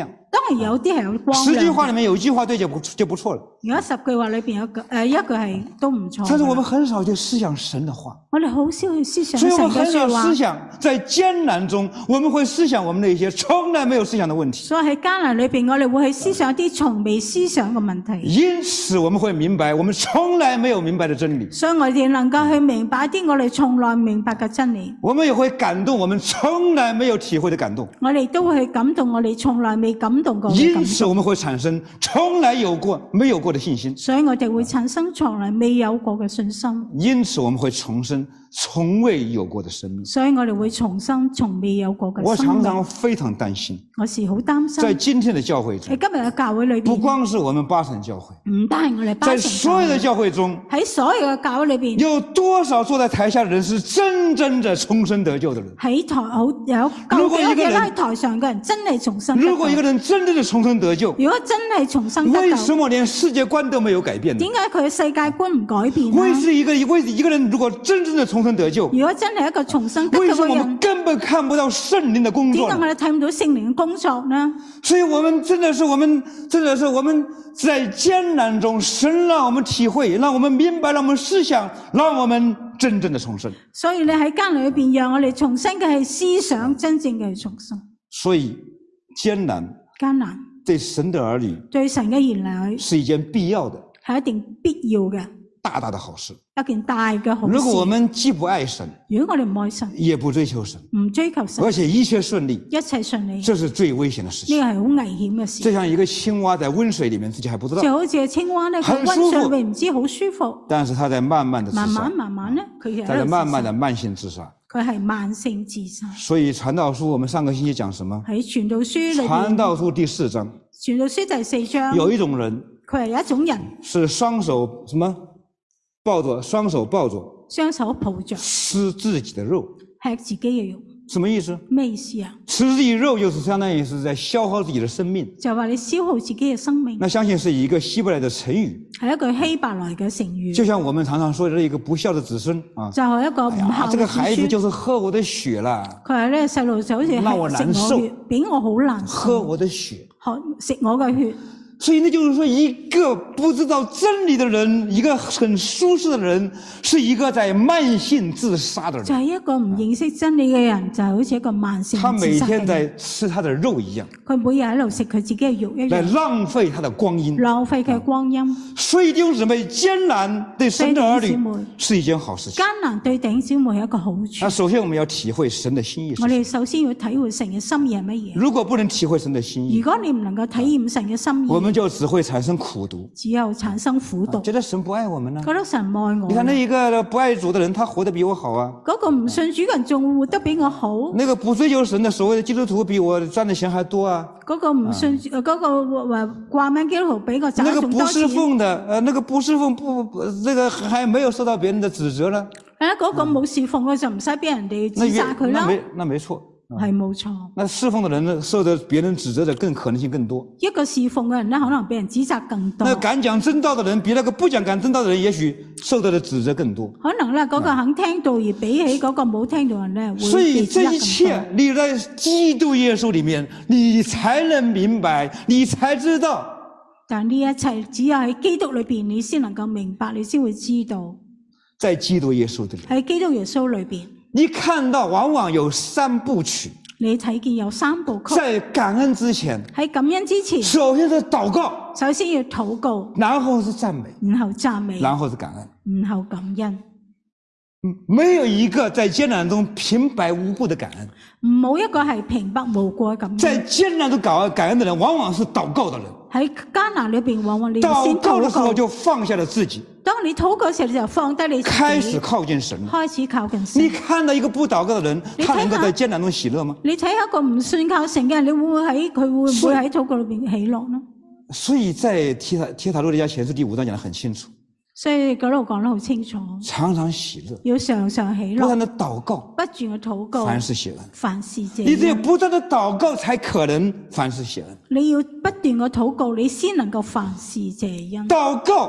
然有啲係有光
十句話
亮。
裡面有一句話對就不就不錯了。
如果十句話裏邊有句誒一句係都唔錯。
但是我們很少去思想神的話。
我哋好少去思想
所以
神
我們很少
嘅說話。
思想在艱難中，我們會思想我們那些從來沒有思想的問題。
所以喺艱難裏邊，我哋會去思想一啲從未思想嘅問題。
因此我們會明白我們從來沒有明白的真理。
所以我哋能夠去明白啲我哋從來明白嘅真理。
我們也會感動我們從來沒有體會的感動。
我哋都會去感動我哋從來未感動過嘅感動。
因此我們會產生從來有過沒有過的信心。
所以我哋會產生從來未有過嘅信心。
因此我們會重生從未有過的生命。
所以我哋會重生從未有過嘅生命。
我常常非常擔心，
我是好擔心。
在今天的教會中，
喺今日嘅教會裏邊，
不光是我們八神教會，
唔單係我哋八
在
神
所有的教會中，
喺所有嘅教會裏邊，
有多少坐在台下的人是真正的重生得救的人？
喺台好有
如果一個人
喺台上嘅人真係重生得救。
如果一個人真正的重生得救，
如果真係重生得救，
為什麼連世界觀都沒有改變呢？
點解佢嘅世界觀唔改變呢？
為是一個為一個人如果真正的重生得救，
如果真係一個重生得救嘅人，
為什麼我們根本看不到聖靈的工作呢？
點解我哋睇唔到聖靈嘅工作呢？
所以我們真的是我們真的是我們在艱難中，神讓我們體會，讓我們明白，讓我們思想，讓我們真正的重生。
所以你喺艱難裏邊，讓我哋重生嘅係思想，真正嘅係重生。
所以艱難
艱難
對神的兒女
對神嘅兒女
是一件必要的，
係一定必要嘅，
大大的好事。
一件大嘅好事。
如果我們既不愛神，
如果我哋唔愛神，
也不追求神，
唔追求神，
而且一切順利，
一切順利，
這是最危險的事情。
呢個係好危險嘅事。
就像一個青蛙在溫水裡面，自己還不知道，
就好似青蛙呢，佢
很舒服
溫水裏唔知好舒服，
但是它在慢慢的自殺，
慢慢慢慢呢，佢係
它在慢慢的慢性自殺。
佢係慢性自殺。
所以傳道書我們上個星期講什麼？
喺傳道書裏邊，
傳道書第四章，
傳道書第四章，
有一種人，
佢係有一種人，
是雙手什麼抱着，雙手抱着，
雙手抱着，
吃自己的肉，
吃自己嘅肉，
什麼意思？
咩意思啊？
吃自己肉就是相當於是在消耗自己的生命。
就話你消耗自己嘅生命。
那相信是一個希伯來的成語，
係一句希伯來嘅成語。
就像我們常常說的一個不孝的子孫啊，
就係一個唔孝嘅子孫。
這個孩子就是喝我的血啦。
佢係咧細路就好似係食我血，俾我好難受。
喝我的血，
食我嘅血。
所以那就是說，一個不知道真理的人，一個很舒適的人，是一個在慢性自殺的人。
就係一個唔認識真理嘅人，就好似一個慢性自殺嘅人。
他每天在吃他的肉一樣。
佢每日喺度食佢自己嘅肉一樣。
來浪費他的光陰。
浪費佢嘅光陰。
所以弟兄姊妹，艱難對神的兒女是一件好事情。
艱難對弟兄姊妹係一個好處。
那首先我們要體會神的心意。
我哋首先要體會神嘅心意係乜嘢？
如果不能體會神的心意，
如果你唔能夠體驗神嘅心意，
我們就只會產生苦毒，
只有產生苦毒，
覺得神不愛我們呢？
覺得神唔愛我。
你看那一個不愛主的人，他活得比我好啊。
嗰個唔信主嘅人仲活得比我好。
那個不追求神的所謂的基督徒，比我賺的錢還多啊。
嗰個唔信，嗰個話掛名基督徒比我賺仲多錢。
那個不侍奉的，呃，那個不侍奉不，那個還沒有受到別人的指責呢。
誒，嗰個冇侍奉嘅就唔使俾人哋指責佢啦。
那沒，那沒錯。
係冇錯。
那侍奉的人呢，受到別人指責的更可能性更多。
一個侍奉嘅人呢，可能俾人指責更多。
那敢講真道的人，比那個不講敢真道的人，也許受到的指責更多。
可能呢，嗰個肯聽道而比起嗰個冇聽道人呢，會
所以這一切，你在基督耶穌裡面，你才能明白，你才知道。
但呢一切只有喺基督裏邊，你先能夠明白，你先會知道。
在基督耶穌裡面。
喺基督耶穌裏邊。
你看到往往有三部曲，
你睇見有三部曲。
在感恩之前，
喺感恩之前，
首先是禱告，
首先要禱告，
然後是讚美，
然後讚美，
然後是感恩，
然後感恩。
沒有一個在艱難中平白無故的感恩，
冇一個係平白無故嘅感恩。
在艱難中感感恩的人，往往是禱告的人。
喺艱難裏邊，往往你先禱
告的時候就放下了自己。
當你禱告時候，你就放低你自己，
開始靠近神。
開始靠近神。
你看到一個不禱告的人，他能夠在艱難中喜樂嗎？
你睇下一個唔信靠神嘅人，你會唔會喺佢會唔會喺禱告裏邊喜樂呢？
所以在提塔提塔路利家前書第五章講得很清楚。
所以嗰度講得好清楚，
常常喜樂，
要常常喜樂，
不斷的禱告，
不斷嘅禱告，
凡事謝恩，
凡事謝恩。
你只有不斷的禱告，才可能凡事謝恩。
你要不斷嘅禱告，你先能夠凡事謝恩。
禱告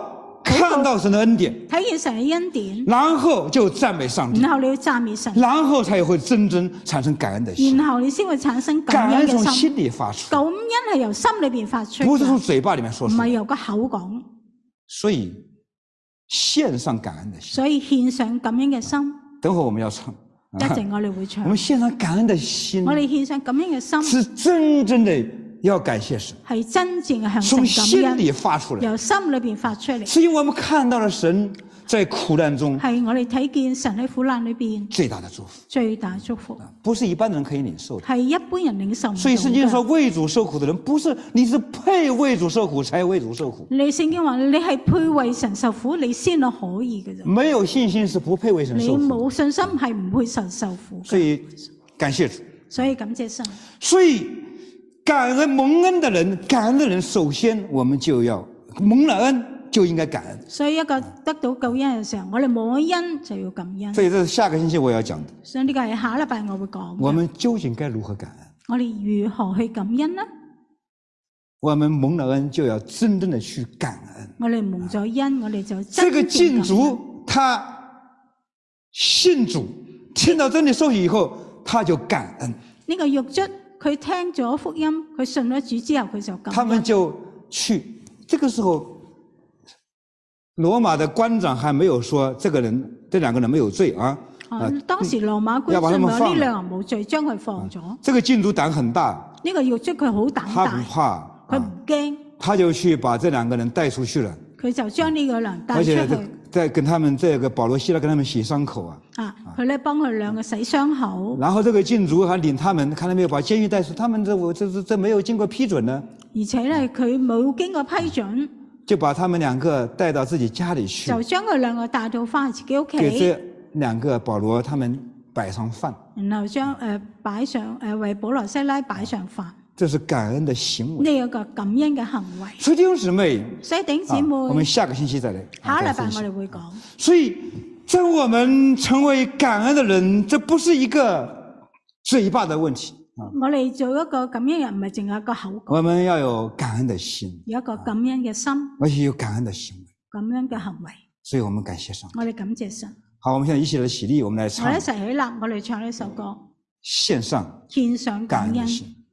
看到神的恩典，
睇見神嘅恩典，
然後就讚美上帝，
然後你要讚美神，
然後才會真正產生感恩的心。
然後你先會產生
感恩從
感恩嘅心。
心裏發出，
感恩係由心裏邊發出嘅，
不是從嘴巴裏面說出，
唔係由個口講。
所以獻上感恩的心。
所以獻上感恩嘅心。
等會我們要唱，
一陣我哋會唱。
我們獻上感恩的心，
我哋獻上感恩嘅心，
是真正的要感謝神，
係真正嘅向
從
神感恩，
心裏發出來，
由心裏邊發出嚟。
是因為我們看到了神在苦難中，
係我哋睇見神喺苦難裏邊
最大的祝福，
最大祝福，
不是一般人可以領受的。
係一般人領受唔到嘅。
所以聖經說為主受苦的人，不是你是配為主受苦才為主受苦。
你聖經話你係配為神受苦，你先係可以嘅啫。
沒有信心是不配為神受苦。
你冇信心係唔配神受苦。
所以感謝主。
所以感謝神。
所以感恩蒙恩的人，感恩的人，首先我們就要蒙了恩。就應該感恩。
所以一個得到救恩嘅時候，我哋冇恩就要感恩。
所以這是下個星期我要講的。
所以呢個係下禮拜我會講。
我們究竟該如何感恩？
我哋如何去感恩呢？
我們蒙了恩就要真正的去感恩。
我哋蒙咗恩，我哋就真正
這個禁足他信主，聽到真理受洗以後，他就感恩。
呢個獄卒佢聽咗福音，佢信咗主之後，佢就感恩。
他們就去，這個時候。羅馬的官長還沒有說這個人這兩個人沒有罪啊。
啊，當時羅馬官長話呢兩人冇罪，將佢放咗。
這個禁足膽很大。
呢個獄卒佢好膽大。
他不怕，
佢唔驚。
他就去把這兩個人帶出去了。
佢就將呢個人帶出去。
而且再跟他們這個保羅西拉跟他們洗傷口啊。
啊，佢咧幫佢兩個洗傷口。
然後這個禁足還領他們，看到沒有，把監獄帶出，他們這我這這這沒有經過批准呢。
而且咧，佢冇經過批准。
就把他們兩個帶到自己家裏去，
就將佢兩個帶到翻自己屋企，
給這兩個保羅他們擺上飯，
然後將誒擺上誒為保羅西拉擺上飯，
這是感恩的行為，
呢一個感恩嘅行為。
所以弟兄姊妹，
所以弟兄姊妹，
我們下個星期再來，
下禮拜我哋會講。
所以在我們成為感恩的人，這不是一個嘴巴的問題。
我哋做一個感恩人，唔係淨係一個口講。
我們要有感恩的心，
有一個感恩嘅心，
而且有感恩的行為，
感恩嘅行為。
所以我們感謝神。
我哋感謝神。
好，我們現在一起來起立，我們來唱。
我哋一齊起立，我哋唱呢首歌。
獻上
獻上感恩。